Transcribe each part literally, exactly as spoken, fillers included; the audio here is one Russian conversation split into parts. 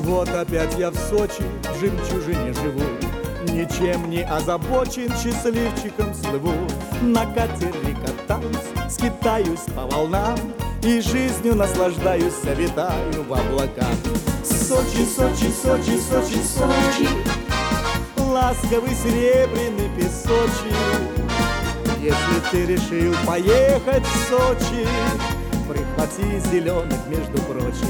вот опять я в Сочи, в жемчужине живу. Ничем не озабочен, счастливчиком слыву. На катере катаюсь, скитаюсь по волнам, и жизнью наслаждаюсь, обитаю в облаках. Сочи, Сочи, Сочи, Сочи, Сочи, ласковый серебряный песочи. Если ты решил поехать в Сочи, прихвати зеленых, между прочим.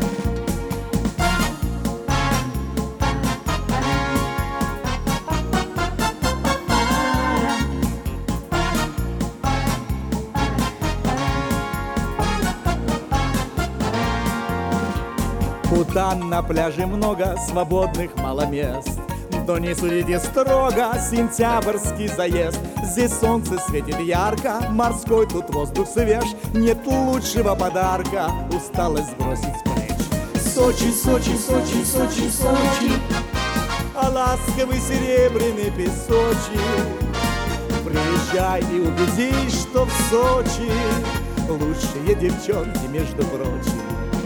Там на пляже много свободных мало мест, но не судите строго сентябрьский заезд. Здесь солнце светит ярко, морской тут воздух свеж. Нет лучшего подарка усталость сбросить с плеч. Сочи, Сочи, Сочи, Сочи, Сочи, а ласковый серебряный песочи. Приезжай и убедись, что в Сочи лучшие девчонки, между прочим.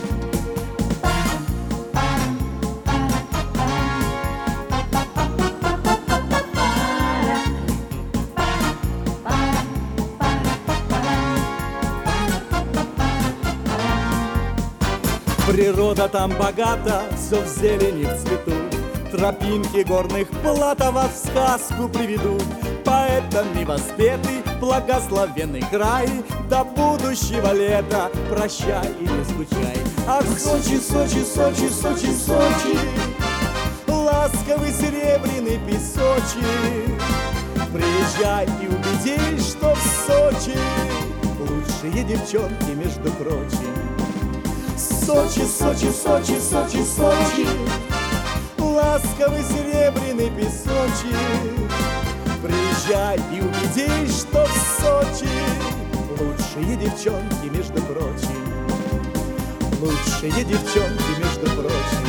Природа там богата, все в зелени, в цвету. Тропинки горных платов в сказку приведут. Поэтами воспетый благословенный край. До будущего лета прощай и не скучай. Ах, Сочи, Сочи, Сочи, Сочи, Сочи, ласковый серебряный песочи. Приезжай и убедись, что в Сочи лучшие девчонки, между прочим. Сочи, Сочи, Сочи, Сочи, Сочи, ласковый серебряный песочи. Приезжай и убедись, что в Сочи лучшие девчонки, между прочим. Лучшие девчонки, между прочим.